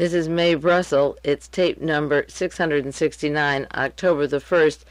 This is Mae Russell. It's tape number 669, October the 1st,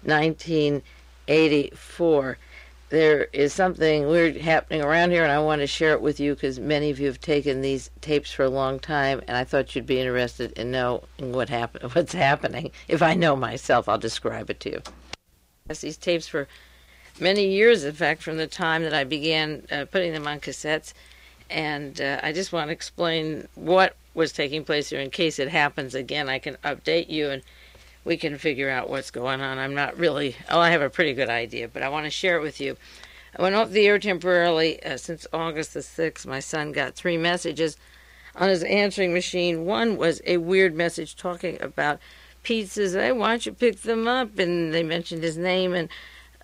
1984. There is something weird happening around here, and I want to share it with you because many of you have taken these tapes for a long time, and I thought you'd be interested in knowing what's happening. If I know myself, I'll describe it to you. These tapes for many years, in fact, from the time that I began putting them on cassettes, and I just want to explain what was taking place here in case it happens again. I can update you and we can figure out what's going on. I'm not really, I have a pretty good idea, but I want to share it with you. I went off the air temporarily since August the 6th. My son got 3 messages on his answering machine. One was a weird message talking about pizzas. Hey, why don't you pick them up? And they mentioned his name, and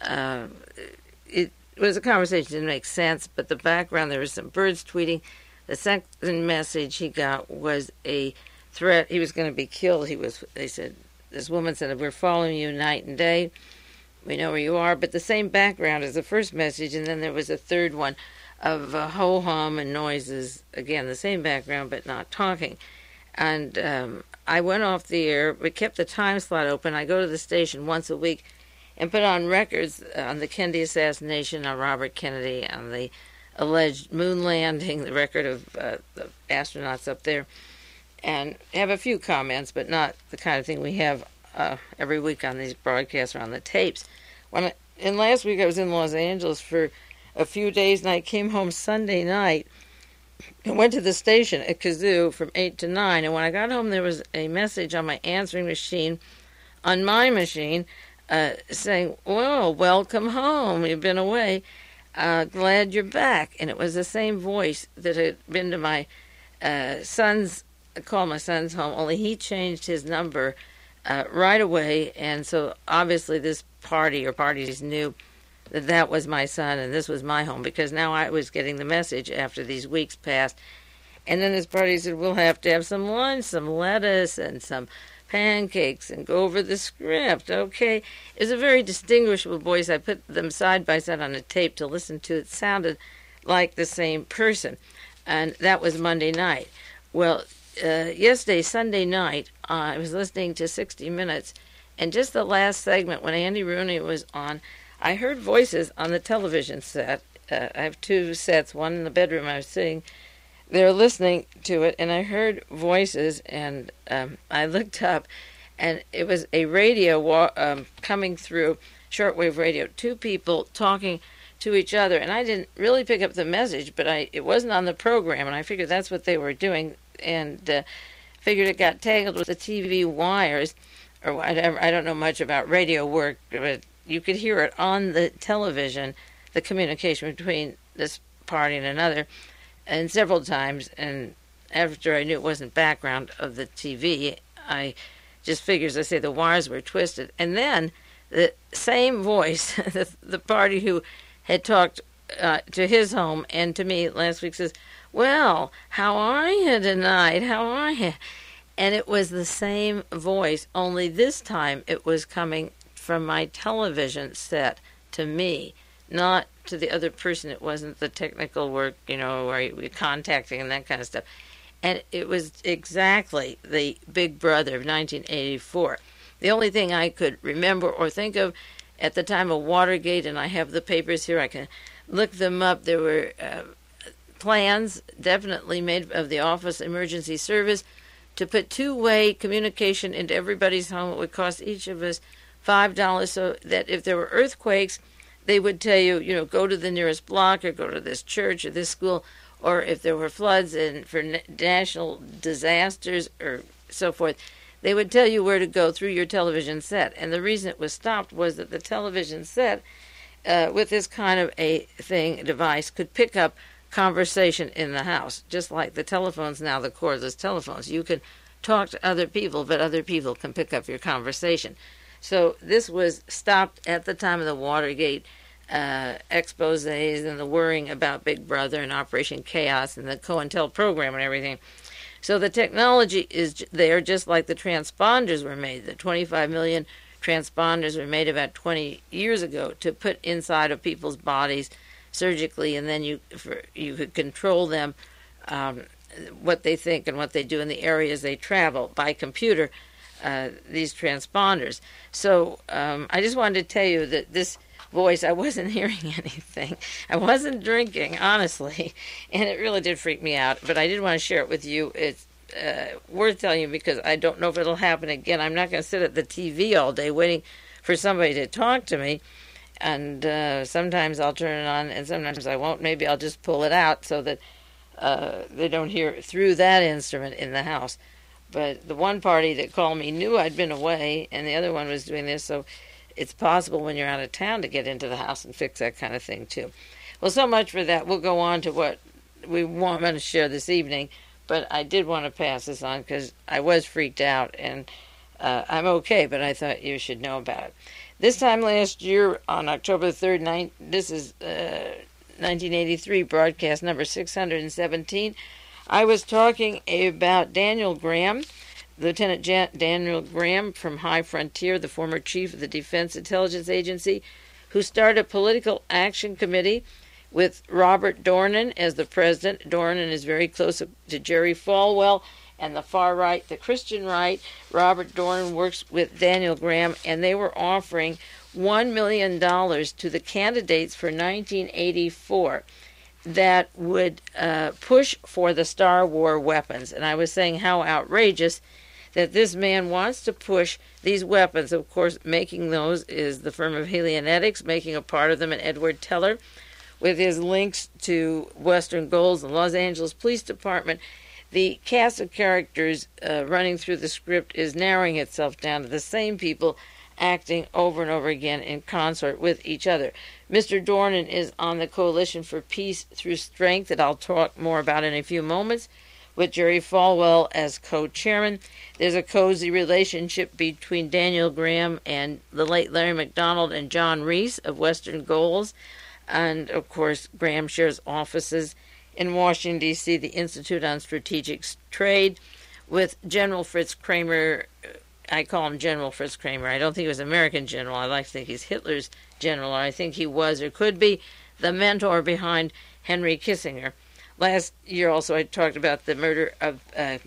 it was a conversation that didn't make sense, but the background, there was some birds tweeting. The second message he got was a threat. He was going to be killed. They said, this woman said, we're following you night and day. We know where you are. But the same background as the first message, and then there was a third one of ho-hum and noises. Again, the same background, but not talking. And I went off the air. We kept the time slot open. I go to the station once a week and put on records on the Kennedy assassination, on Robert Kennedy, on the alleged moon landing, the record of the astronauts up there, and have a few comments, but not the kind of thing we have every week on these broadcasts or on the tapes. And last week I was in Los Angeles for a few days, and I came home Sunday night and went to the station at Kazoo from 8 to 9, and when I got home there was a message on my answering machine, on my machine, saying, well, welcome home, you've been away. Glad you're back. And it was the same voice that had been to my son's, I called my son's home, only he changed his number right away. And so obviously this party or parties knew that that was my son and this was my home, because now I was getting the message after these weeks passed. And then this party said, we'll have to have some lunch, some lettuce and some pancakes and go over the script. Okay. It was a very distinguishable voice. I put them side by side on a tape to listen to. It sounded like the same person. And that was Monday night. Well, yesterday, Sunday night, I was listening to 60 Minutes, and just the last segment when Andy Rooney was on, I heard voices on the television set. I have 2 sets, one in the bedroom I was sitting there listening to it, and I heard voices, and I looked up, and it was a radio coming through, shortwave radio, 2 people talking to each other, and I didn't really pick up the message, but it wasn't on the program, and I figured that's what they were doing, and figured it got tangled with the TV wires, or whatever. I don't know much about radio work, but you could hear it on the television, the communication between this party and another, and several times, and after I knew it wasn't background of the TV, I just figured, as I say, the wires were twisted. And then the same voice, the party who had talked to his home and to me last week says, well, how are you tonight? How are you? And it was the same voice, only this time it was coming from my television set to me, not to the other person. It wasn't the technical work, where we're contacting and that kind of stuff. And it was exactly the Big Brother of 1984. The only thing I could remember or think of at the time of Watergate, and I have the papers here, I can look them up, there were plans definitely made of the Office Emergency Service to put 2-way communication into everybody's home. It would cost each of us $5, so that if there were earthquakes, they would tell you, go to the nearest block or go to this church or this school, or if there were floods and for national disasters or so forth, they would tell you where to go through your television set. And the reason it was stopped was that the television set, with this kind of a device, could pick up conversation in the house, just like the telephones now, the cordless telephones. You can talk to other people, but other people can pick up your conversation. So this was stopped at the time of the Watergate exposés and the worrying about Big Brother and Operation Chaos and the COINTEL program and everything. So the technology is there, just like the transponders were made. The 25 million transponders were made about 20 years ago to put inside of people's bodies surgically, and then you could control them what they think and what they do in the areas they travel by computer, these transponders. So I just wanted to tell you that this voice, I wasn't hearing anything. I wasn't drinking, honestly, and it really did freak me out. But I did want to share it with you. It's worth telling you because I don't know if it'll happen again. I'm not going to sit at the TV all day waiting for somebody to talk to me. And sometimes I'll turn it on and sometimes I won't. Maybe I'll just pull it out so that they don't hear through that instrument in the house. But the one party that called me knew I'd been away and the other one was doing this, so it's possible when you're out of town to get into the house and fix that kind of thing too. Well, so much for that. We'll go on to what we want to share this evening, but I did want to pass this on because I was freaked out and I'm okay, but I thought you should know about it. This time last year, on October 3rd, this is 1983, broadcast number 617, I was talking about Daniel Graham, Lieutenant Daniel Graham from High Frontier, the former chief of the Defense Intelligence Agency, who started a political action committee with Robert Dornan as the president. Dornan is very close to Jerry Falwell and the far right, the Christian right. Robert Dornan works with Daniel Graham, and they were offering $1 million to the candidates for 1984 that would push for the Star War weapons. And I was saying how outrageous that this man wants to push these weapons. Of course, making those is the firm of Helionetics, making a part of them and Edward Teller, with his links to Western Goals and Los Angeles Police Department. The cast of characters running through the script is narrowing itself down to the same people acting over and over again in concert with each other. Mr. Dornan is on the Coalition for Peace Through Strength that I'll talk more about in a few moments, with Jerry Falwell as co-chairman. There's a cozy relationship between Daniel Graham and the late Larry McDonald and John Reese of Western Goals. And, of course, Graham shares offices in Washington, D.C., the Institute on Strategic Trade, with General Fritz Kramer. I call him General Fritz Kramer. I don't think he was an American general. I like to think he's Hitler's general, or I think he was or could be the mentor behind Henry Kissinger. Last year also I talked about the murder of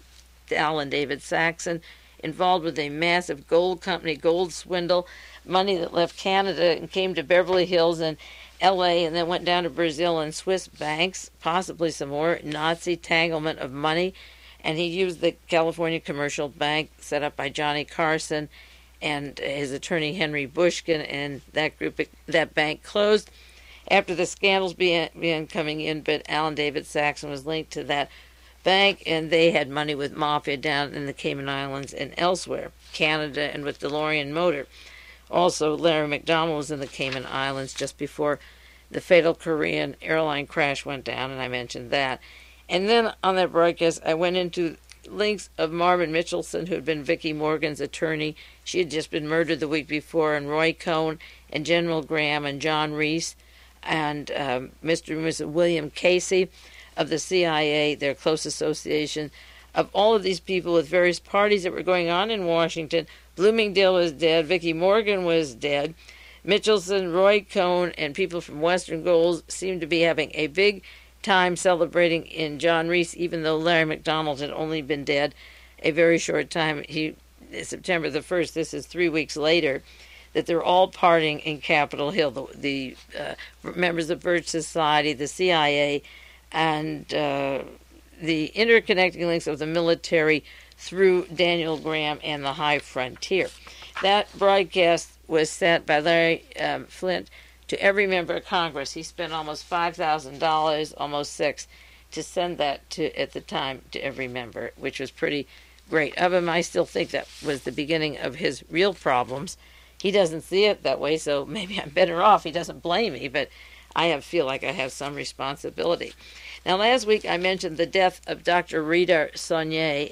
Alan David Saxon, involved with a massive gold company, gold swindle, money that left Canada and came to Beverly Hills and L.A. and then went down to Brazil and Swiss banks, possibly some more Nazi tanglement of money. And he used the California Commercial Bank set up by Johnny Carson and his attorney Henry Bushkin, and that bank closed after the scandals began coming in, but Alan David Saxon was linked to that bank, and they had money with mafia down in the Cayman Islands and elsewhere, Canada, and with DeLorean Motor. Also, Larry McDonald was in the Cayman Islands just before the fatal Korean airline crash went down, and I mentioned that. And then on that broadcast, I went into links of Marvin Mitchelson, who had been Vicki Morgan's attorney. She had just been murdered the week before, and Roy Cohn and General Graham and John Reese and Mr. and Mrs. William Casey of the CIA, their close association of all of these people with various parties that were going on in Washington. Bloomingdale was dead. Vicki Morgan was dead. Mitchelson, Roy Cohn, and people from Western Goals seemed to be having a big time celebrating in John Reese, even though Larry McDonald had only been dead a very short time. September the 1st, this is 3 weeks later, that they're all partying in Capitol Hill, the members of Birch Society, the CIA, and the interconnecting links of the military through Daniel Graham and the High Frontier. That broadcast was sent by Larry Flint to every member of Congress. He spent almost $5,000, almost $6,000, to send that at the time to every member, which was pretty great of him. I still think that was the beginning of his real problems. He doesn't see it that way, so maybe I'm better off. He doesn't blame me, but I feel like I have some responsibility. Now, last week I mentioned the death of Dr. Rita Sognaes,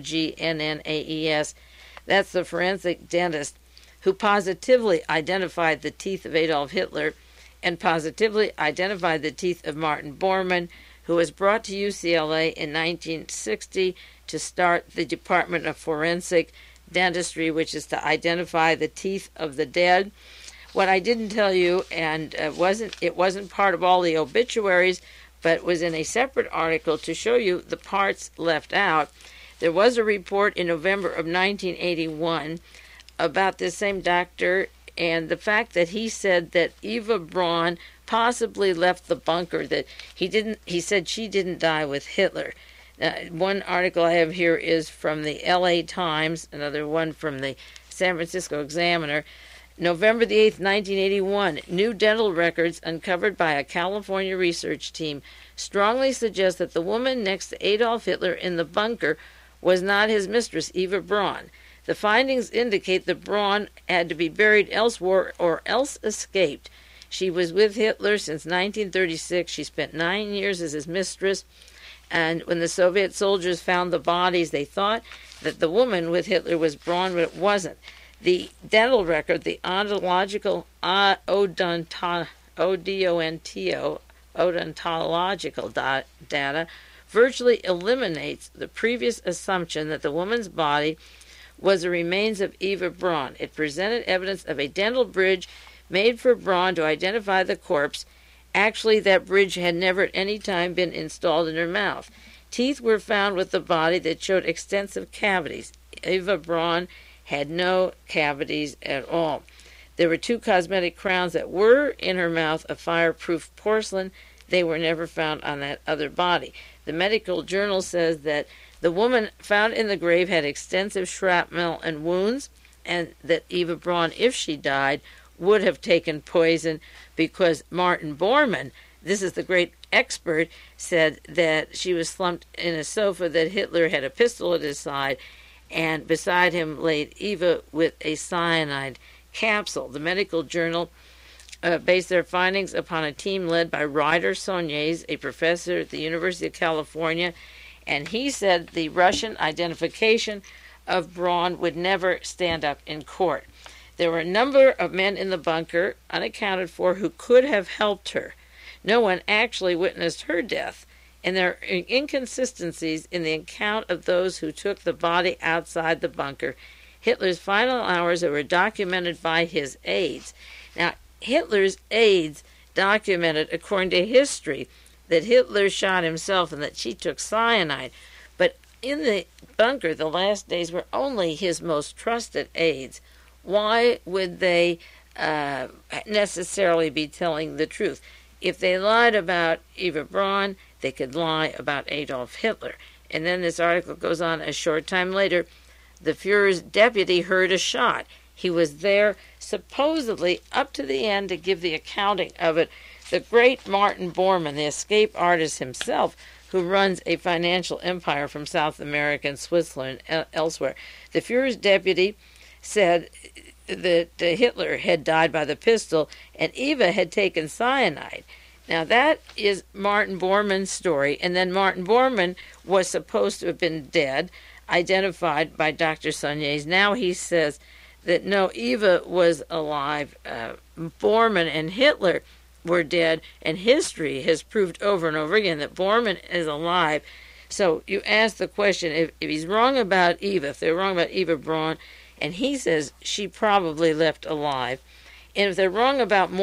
S-O-G-N-N-A-E-S. That's the forensic dentist who positively identified the teeth of Adolf Hitler and positively identified the teeth of Martin Bormann, who was brought to UCLA in 1960 to start the Department of Forensic Dentistry, which is to identify the teeth of the dead. What I didn't tell you, and it wasn't part of all the obituaries, but was in a separate article to show you the parts left out. There was a report in November of 1981 about this same doctor and the fact that he said that Eva Braun possibly left the bunker, that he said she didn't die with Hitler. One article I have here is from the LA Times, another one from the San Francisco Examiner. November the 8th, 1981, new dental records uncovered by a California research team strongly suggest that the woman next to Adolf Hitler in the bunker was not his mistress, Eva Braun. The findings indicate that Braun had to be buried elsewhere or else escaped. She was with Hitler since 1936. She spent 9 years as his mistress. And when the Soviet soldiers found the bodies, they thought that the woman with Hitler was Braun, but it wasn't. The dental record, the odontological data, virtually eliminates the previous assumption that the woman's body was the remains of Eva Braun. It presented evidence of a dental bridge made for Braun to identify the corpse. Actually, that bridge had never at any time been installed in her mouth. Teeth were found with the body that showed extensive cavities. Eva Braun had no cavities at all. There were 2 cosmetic crowns that were in her mouth of fireproof porcelain. They were never found on that other body. The medical journal says that the woman found in the grave had extensive shrapnel and wounds, and that Eva Braun, if she died, would have taken poison, because Martin Bormann, this is the great expert, said that she was slumped in a sofa, that Hitler had a pistol at his side, and beside him laid Eva with a cyanide capsule. The medical journal based their findings upon a team led by Ryder Sonyaes, a professor at the University of California, and he said the Russian identification of Braun would never stand up in court. There were a number of men in the bunker, unaccounted for, who could have helped her. No one actually witnessed her death, and there are inconsistencies in the account of those who took the body outside the bunker. Hitler's final hours were documented by his aides. Now, Hitler's aides documented, according to history, that Hitler shot himself and that she took cyanide. But in the bunker, the last days were only his most trusted aides. Why would they necessarily be telling the truth? If they lied about Eva Braun, they could lie about Adolf Hitler. And then this article goes on, a short time later, the Fuhrer's deputy heard a shot. He was there supposedly up to the end to give the accounting of it. The great Martin Bormann, the escape artist himself, who runs a financial empire from South America and Switzerland and elsewhere. The Fuhrer's deputy said that Hitler had died by the pistol and Eva had taken cyanide. Now that is Martin Bormann's story, and then Martin Bormann was supposed to have been dead, identified by Dr. Sonyaes. Now he says that no, Eva was alive. Bormann and Hitler were dead, and history has proved over and over again that Bormann is alive. So you ask the question, if he's wrong about Eva, if they're wrong about Eva Braun, and he says she probably left alive, and if they're wrong about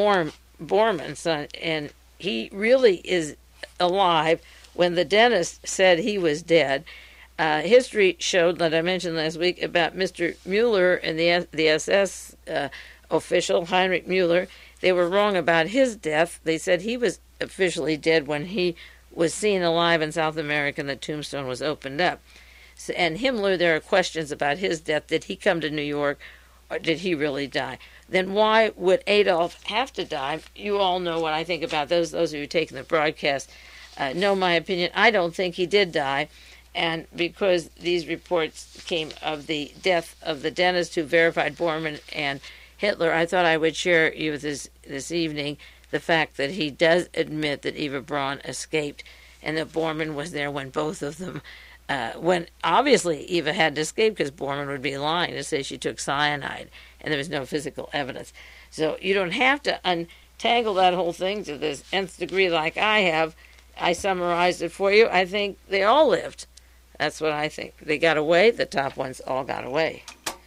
Bormann, and he really is alive when the dentist said he was dead, history showed, that I mentioned last week, about Mr. Mueller and the SS official, Heinrich Mueller. They were wrong about his death. They said he was officially dead when he was seen alive in South America and the tombstone was opened up. So, and Himmler, there are questions about his death. Did he come to New York, or did he really die? Then why would Adolf have to die? You all know what I think about those. Those of you taking the broadcast know my opinion. I don't think he did die. And because these reports came of the death of the dentist who verified Bormann and Hitler, I thought I would share you with this evening the fact that he does admit that Eva Braun escaped and that Bormann was there when both of them, when obviously Eva had to escape because Bormann would be lying to say she took cyanide and there was no physical evidence. So you don't have to untangle that whole thing to this nth degree like I have. I summarized it for you. I think they all lived. That's what I think. They got away. The top ones all got away.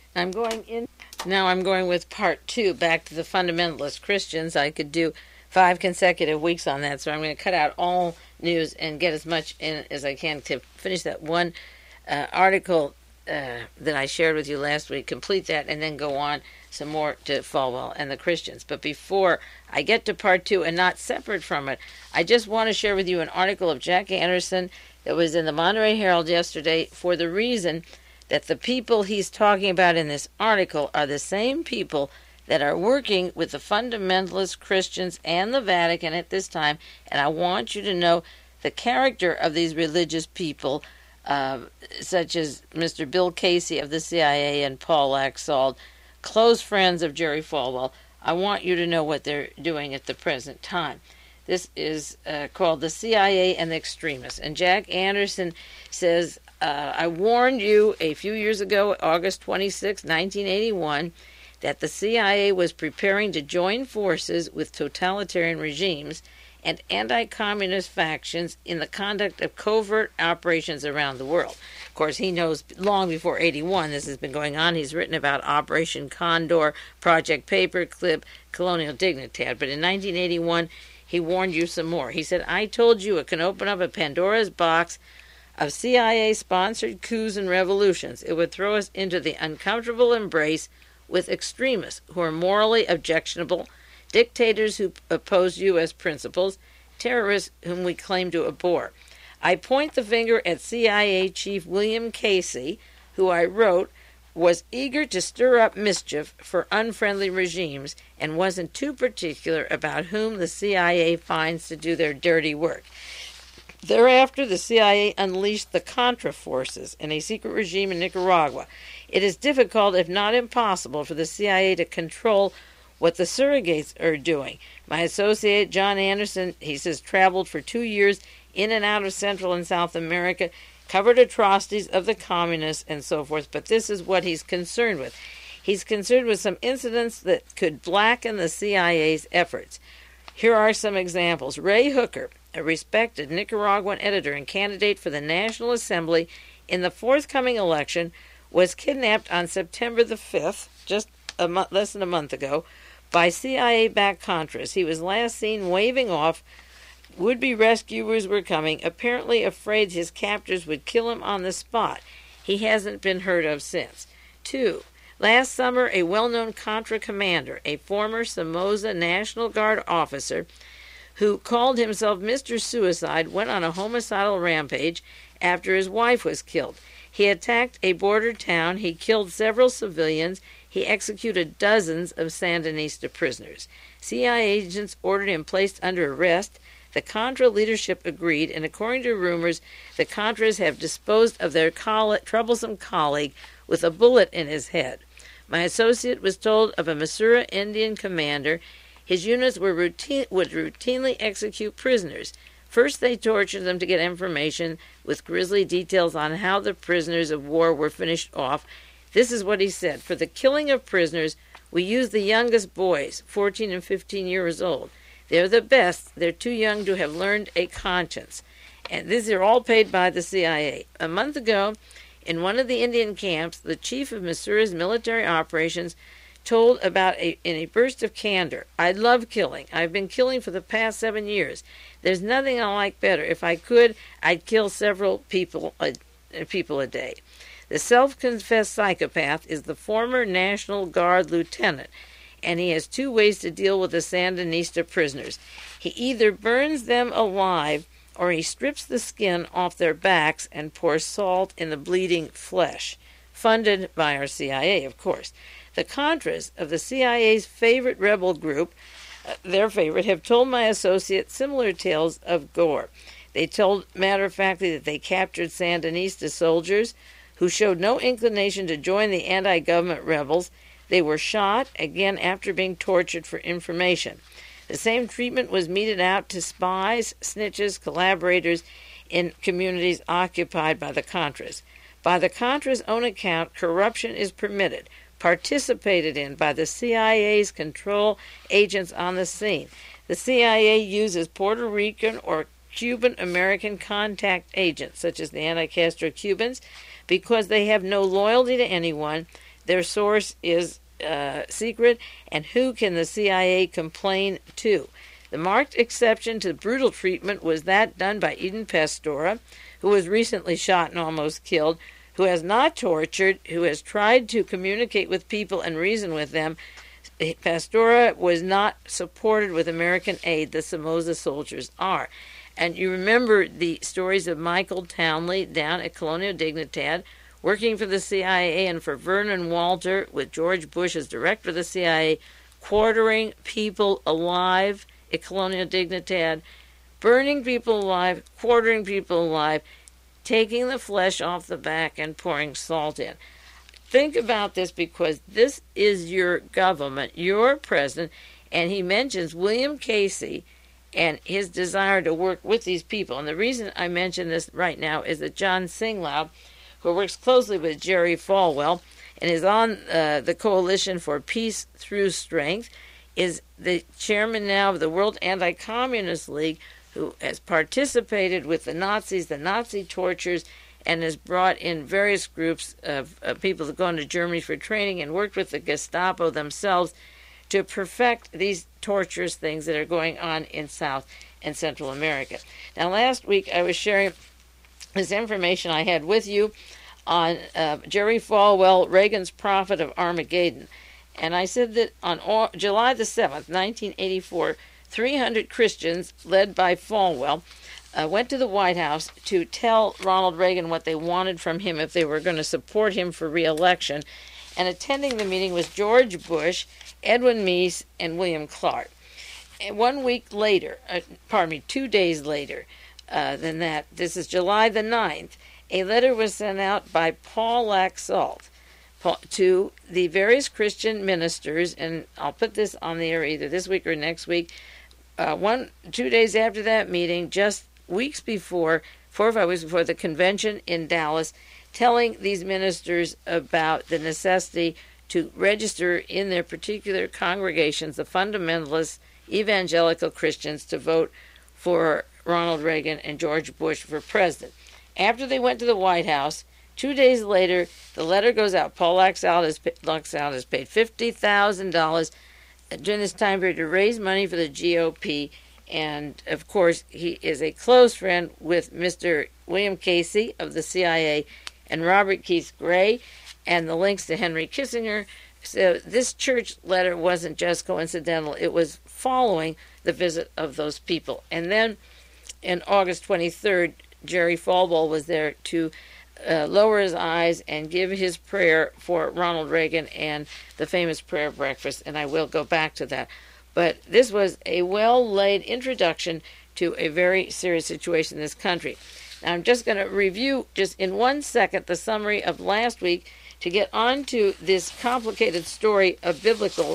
Now I'm going with part 2, back to the fundamentalist Christians. I could do 5 consecutive weeks on that, so I'm going to cut out all news and get as much in as I can to finish that one article that I shared with you last week, complete that, and then go on some more to Falwell and the Christians. But before I get to part two, and not separate from it, I just want to share with you an article of Jack Anderson that was in the Monterey Herald yesterday, for the reason that the people he's talking about in this article are the same people that are working with the fundamentalist Christians and the Vatican at this time. And I want you to know the character of these religious people, such as Mr. Bill Casey of the CIA and Paul Laxalt, close friends of Jerry Falwell. I want you to know what they're doing at the present time. This is called The CIA and the Extremists. And Jack Anderson says, I warned you a few years ago, August 26, 1981, that the CIA was preparing to join forces with totalitarian regimes and anti-communist factions in the conduct of covert operations around the world. Of course, he knows long before 81 this has been going on. He's written about Operation Condor, Project Paperclip, Colonial Dignitad. But in 1981, he warned you some more. He said, I told you it can open up a Pandora's box of CIA-sponsored coups and revolutions. It would throw us into the uncomfortable embrace with extremists who are morally objectionable, dictators who oppose U.S. principles, terrorists whom we claim to abhor. I point the finger at CIA Chief William Casey, who I wrote was eager to stir up mischief for unfriendly regimes and wasn't too particular about whom the CIA finds to do their dirty work. Thereafter, the CIA unleashed the Contra forces in a secret regime in Nicaragua. It is difficult, if not impossible, for the CIA to control what the surrogates are doing. My associate, John Anderson, he says, traveled for 2 years in and out of Central and South America, covered atrocities of the communists and so forth, but this is what he's concerned with. He's concerned with some incidents that could blacken the CIA's efforts. Here are some examples. Ray Hooker, a respected Nicaraguan editor and candidate for the National Assembly in the forthcoming election, was kidnapped on September the 5th, just less than a month ago, by CIA-backed Contras. He was last seen waving off. Would-be rescuers were coming, apparently afraid his captors would kill him on the spot. He hasn't been heard of since. 2. Last summer, a well-known Contra commander, a former Somoza National Guard officer, who called himself Mr. Suicide, went on a homicidal rampage after his wife was killed. He attacked a border town. He killed several civilians. He executed dozens of Sandinista prisoners. CIA agents ordered him placed under arrest. The Contra leadership agreed, and according to rumors, the Contras have disposed of their troublesome colleague with a bullet in his head. My associate was told of a Masura Indian commander. His units would routinely execute prisoners. First, they tortured them to get information with grisly details on how the prisoners of war were finished off. This is what he said. For the killing of prisoners, we use the youngest boys, 14 and 15 years old. They're the best. They're too young to have learned a conscience. And these are all paid by the CIA. A month ago, in one of the Indian camps, the chief of Masura's military operations told about in a burst of candor, I love killing. I've been killing for the past 7 years. There's nothing I like better. If I could, I'd kill several people a day. The self-confessed psychopath is the former National Guard lieutenant, and he has 2 ways to deal with the Sandinista prisoners. He either burns them alive or he strips the skin off their backs and pours salt in the bleeding flesh. Funded by our CIA, of course. The Contras of the CIA's favorite rebel group, their favorite, have told my associate similar tales of gore. They told matter-of-factly that they captured Sandinista soldiers who showed no inclination to join the anti-government rebels. They were shot, again after being tortured for information. The same treatment was meted out to spies, snitches, collaborators in communities occupied by the Contras. By the Contras' own account, corruption is permitted, participated in by the CIA's control agents on the scene. The CIA uses Puerto Rican or Cuban-American contact agents, such as the anti-Castro Cubans, because they have no loyalty to anyone. Their source is secret, and who can the CIA complain to? The marked exception to brutal treatment was that done by Eden Pastora, who was recently shot and almost killed, who has not tortured, who has tried to communicate with people and reason with them. Pastora was not supported with American aid. The Somoza soldiers are. And you remember the stories of Michael Townley down at Colonial Dignidad, working for the CIA, and for Vernon Walter, with George Bush as director of the CIA, quartering people alive at Colonial Dignidad, burning people alive, quartering people alive, taking the flesh off the back and pouring salt in. Think about this, because this is your government, your president, and he mentions William Casey and his desire to work with these people. And the reason I mention this right now is that John Singlaub, who works closely with Jerry Falwell and is on the Coalition for Peace Through Strength, is the chairman now of the World Anti-Communist League, who has participated with the Nazis, the Nazi tortures, and has brought in various groups of people that go into Germany for training and worked with the Gestapo themselves to perfect these torturous things that are going on in South and Central America. Now, last week I was sharing this information I had with you on Jerry Falwell, Reagan's Prophet of Armageddon. And I said that on July the 7th, 1984, 300 Christians, led by Falwell, went to the White House to tell Ronald Reagan what they wanted from him if they were going to support him for re-election. And attending the meeting was George Bush, Edwin Meese, and William Clark. And 1 week later, 2 days later than that, this is July the 9th, a letter was sent out by Paul Laxalt to the various Christian ministers, and I'll put this on the air either this week or next week. 2 days after that meeting, just weeks before, 4 or 5 weeks before the convention in Dallas, telling these ministers about the necessity to register in their particular congregations, the fundamentalist evangelical Christians, to vote for Ronald Reagan and George Bush for president. After they went to the White House, 2 days later, the letter goes out. Paul Laxalt has paid $50,000 during this time period to raise money for the GOP. And, of course, he is a close friend with Mr. William Casey of the CIA and Robert Keith Gray, and the links to Henry Kissinger. So this church letter wasn't just coincidental. It was following the visit of those people. And then, on August 23rd, Jerry Falwell was there to lower his eyes and give his prayer for Ronald Reagan and the famous prayer breakfast, and I will go back to that. But this was a well-laid introduction to a very serious situation in this country. Now, I'm just going to review, just in 1 second, the summary of last week to get on to this complicated story of biblical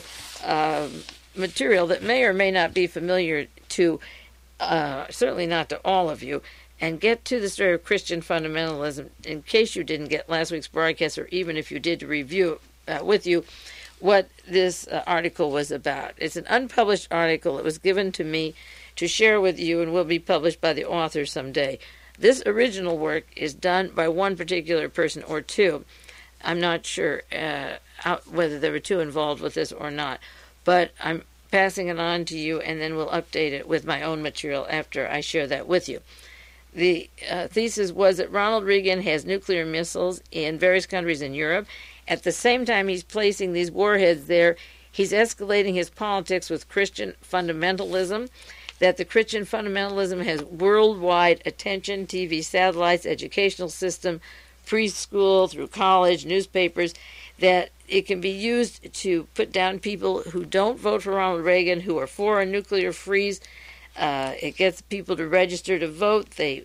material that may or may not be familiar to, certainly not to all of you, and get to the story of Christian fundamentalism in case you didn't get last week's broadcast, or even if you did, to review with you what this article was about. It's an unpublished article. It was given to me to share with you and will be published by the author someday. This original work is done by one particular person or two. I'm not sure whether there were two involved with this or not, but I'm passing it on to you, and then we'll update it with my own material after I share that with you. The thesis was that Ronald Reagan has nuclear missiles in various countries in Europe. At the same time he's placing these warheads there, he's escalating his politics with Christian fundamentalism, that the Christian fundamentalism has worldwide attention, TV, satellites, educational system, preschool, through college, newspapers, that it can be used to put down people who don't vote for Ronald Reagan, who are for a nuclear freeze. It gets people to register to vote. They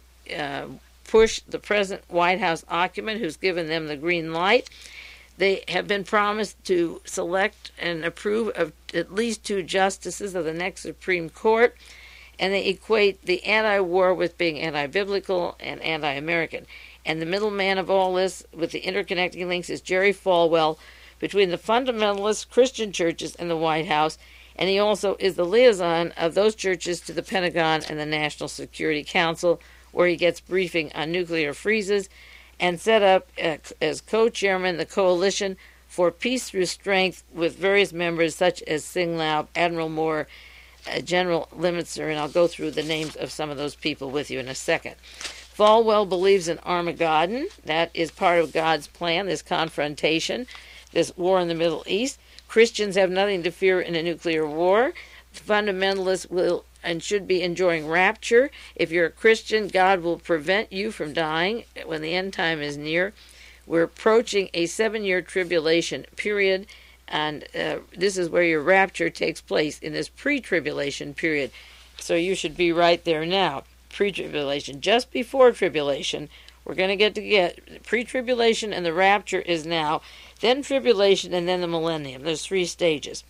push the present White House occupant, who's given them the green light. They have been promised to select and approve of at least 2 justices of the next Supreme Court, and they equate the anti-war with being anti-biblical and anti-American. And the middleman of all this, with the interconnecting links, is Jerry Falwell, between the fundamentalist Christian churches and the White House, and he also is the liaison of those churches to the Pentagon and the National Security Council, where he gets briefing on nuclear freezes, and set up as co-chairman the Coalition for Peace Through Strength with various members such as Singlaub, Admiral Moore, general limits are, and I'll go through the names of some of those people with you in a second. Falwell believes in Armageddon. That is part of God's plan, this confrontation, this war in the Middle East. Christians have nothing to fear in a nuclear war. Fundamentalists will and should be enjoying rapture. If you're a Christian, God will prevent you from dying when the end time is near. We're approaching a 7-year tribulation period, and this is where your rapture takes place, in this pre-tribulation period. So you should be right there now. Pre-tribulation, just before tribulation. We're going to get pre-tribulation, and the rapture is now. Then tribulation, and then the millennium. There's 3 stages.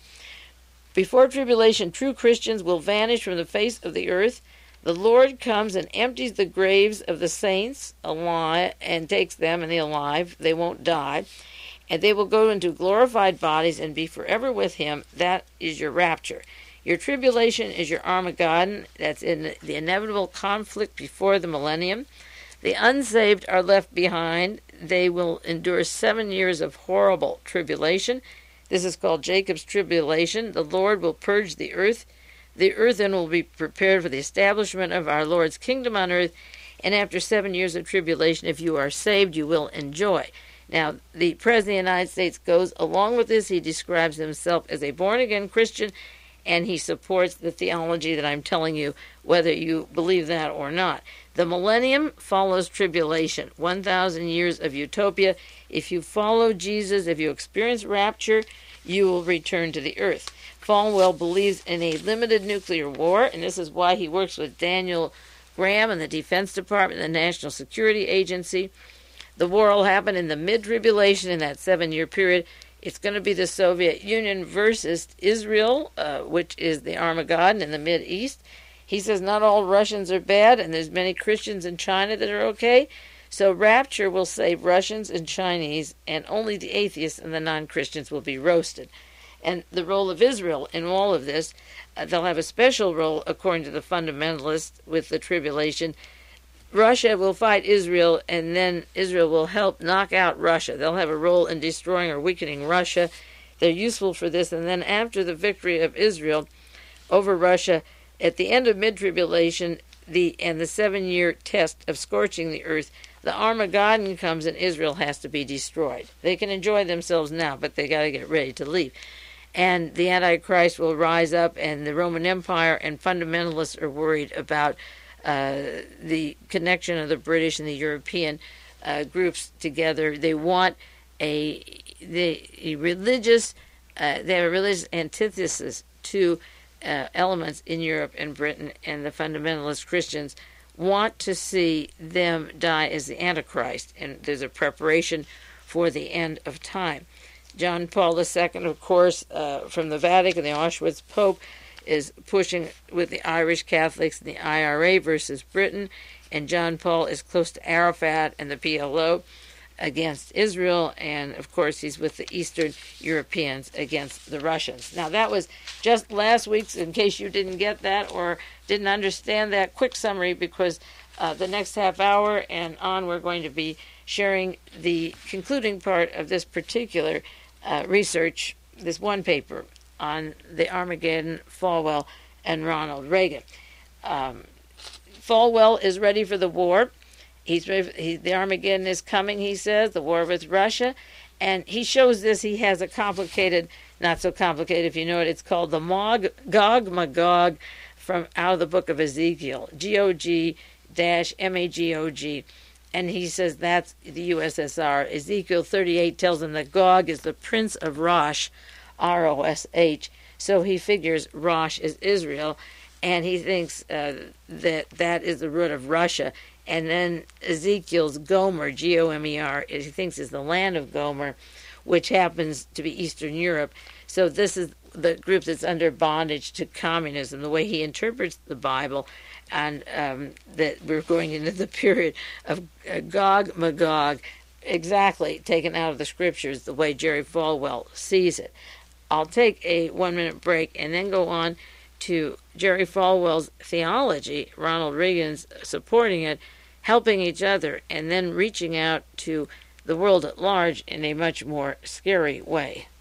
Before tribulation, true Christians will vanish from the face of the earth. The Lord comes and empties the graves of the saints alive and takes them and the alive. They won't die. And they will go into glorified bodies and be forever with him. That is your rapture. Your tribulation is your Armageddon. That's in the inevitable conflict before the millennium. The unsaved are left behind. They will endure 7 years of horrible tribulation. This is called Jacob's tribulation. The Lord will purge the earth. The earth then will be prepared for the establishment of our Lord's kingdom on earth. And after 7 years of tribulation, if you are saved, you will enjoy. Now, the President of the United States goes along with this. He describes himself as a born-again Christian, and he supports the theology that I'm telling you, whether you believe that or not. The millennium follows tribulation, 1,000 years of utopia. If you follow Jesus, if you experience rapture, you will return to the earth. Falwell believes in a limited nuclear war, and this is why he works with Daniel Graham and the Defense Department and the National Security Agency. The war will happen in the mid-tribulation, in that 7-year period. It's going to be the Soviet Union versus Israel, which is the Armageddon in the Mideast. He says not all Russians are bad, and there's many Christians in China that are okay. So rapture will save Russians and Chinese, and only the atheists and the non-Christians will be roasted. And the role of Israel in all of this, they'll have a special role, according to the fundamentalists, with the tribulation. Russia will fight Israel, and then Israel will help knock out Russia. They'll have a role in destroying or weakening Russia. They're useful for this. And then after the victory of Israel over Russia, at the end of mid-tribulation, the 7-year test of scorching the earth, the Armageddon comes and Israel has to be destroyed. They can enjoy themselves now, but they got to get ready to leave. And the Antichrist will rise up, and the Roman Empire and fundamentalists are worried about the connection of the British and the European groups together. They want a religious, they have a religious antithesis to elements in Europe and Britain, and the fundamentalist Christians want to see them die as the Antichrist, and there's a preparation for the end of time. John Paul II, of course, from the Vatican, the Auschwitz Pope, is pushing with the Irish Catholics and the IRA versus Britain, and John Paul is close to Arafat and the PLO against Israel, and of course he's with the Eastern Europeans against the Russians. Now that was just last week's, in case you didn't get that or didn't understand that, quick summary, because the next half hour and on we're going to be sharing the concluding part of this particular research, this one paper on the Armageddon, Falwell, and Ronald Reagan. Falwell is ready for the war. The Armageddon is coming, he says, the war with Russia. And he shows this. He has a complicated, not so complicated if you know it, it's called the Gog Magog from out of the book of Ezekiel, Gog-Magog. And he says that's the USSR. Ezekiel 38 tells him that Gog is the prince of Rosh, R-O-S-H. So he figures Rosh is Israel, and he thinks that is the root of Russia. And then Ezekiel's Gomer, G-O-M-E-R, he thinks is the land of Gomer, which happens to be Eastern Europe. So this is the group that's under bondage to communism, the way he interprets the Bible, and that we're going into the period of Gog Magog, exactly taken out of the scriptures, the way Jerry Falwell sees it. I'll take a 1-minute break and then go on to Jerry Falwell's theology, Ronald Reagan's supporting it, helping each other, and then reaching out to the world at large in a much more scary way.